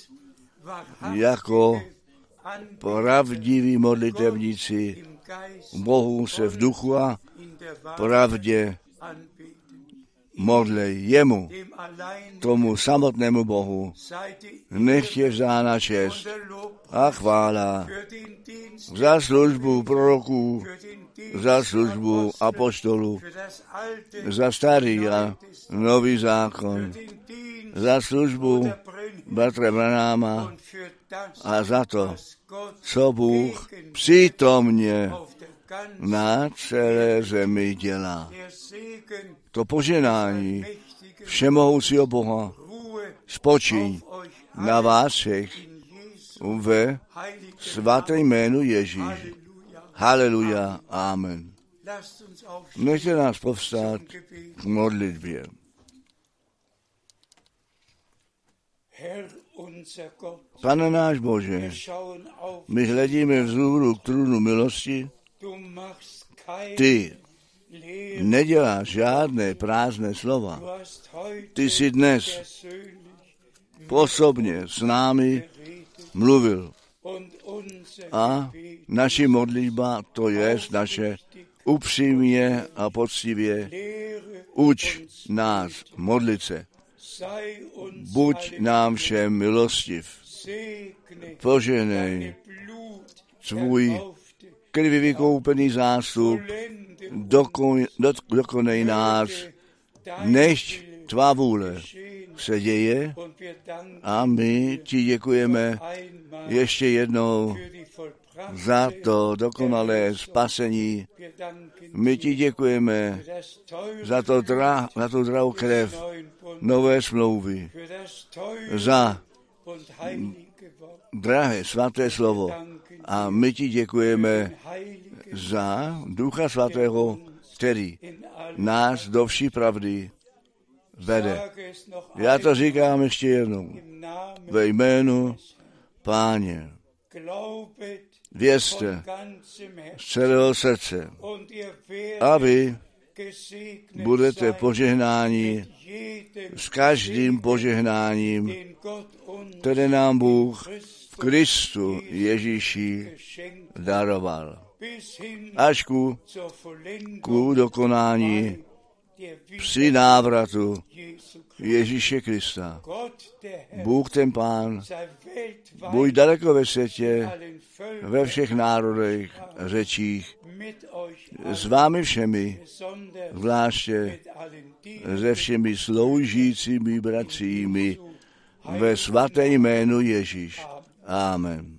jako pravdiví modlitevníci Bohu se v duchu a pravdě modlej jemu, tomu samotnému Bohu, nech je vzána čest a chvála za službu proroků, za službu apoštolů, za starý a nový zákon, za službu bratra Branhama a za to, co Bůh přítomně na celé zemi dělá. To poženání všemohoucího Boha spočiň na vás všech ve svatém jménu Ježíš. Haleluja, amen. Nechte nás povstát k modlitbě. Pane náš Bože, my hledíme vzhůru k trůnu milosti. Ty neděláš žádné prázdné slova. Ty jsi dnes osobně s námi mluvil. A naši modlitba, to je naše upřímně a poctivě, uč nás modlit se. Buď nám všem milostiv. Poženej svůj krvi vykoupený zástup dokonej nás, než tvá vůle se děje, a my ti děkujeme ještě jednou za to dokonalé spasení. My ti děkujeme za tu drahou krev nové smlouvy, za drahé svaté slovo. A my ti děkujeme za Ducha Svatého, který nás do vší pravdy vede. Já to říkám ještě jednou. Ve jménu Páně. Věřte z celého srdce a vy budete požehnáni s každým požehnáním, které nám Bůh v Kristu Ježíši daroval. Až ku dokonání při návratu Ježíše Krista. Bůh ten Pán, buď daleko ve světě, ve všech národech, řečích, s vámi všemi, zvláště se všemi sloužícími bratřími, ve svaté jménu Ježíš. Amen.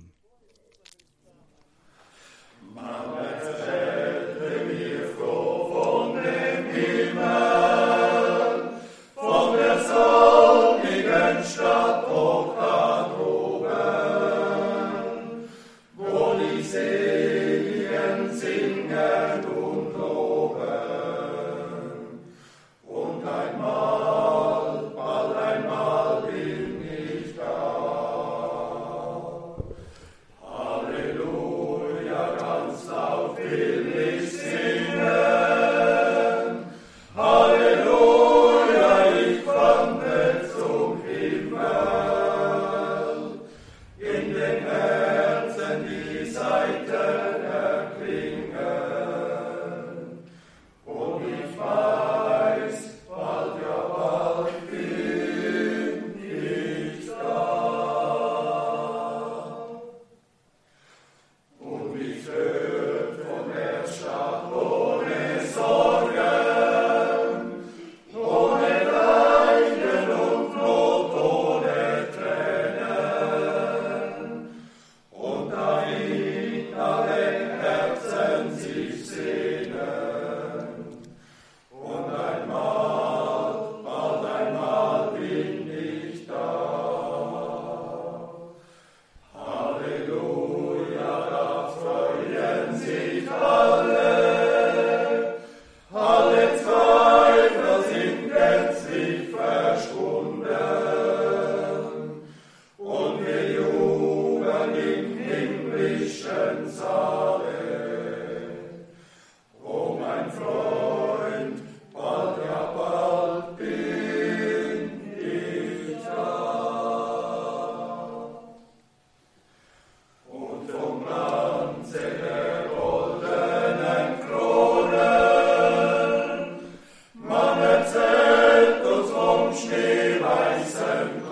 Schneeweißen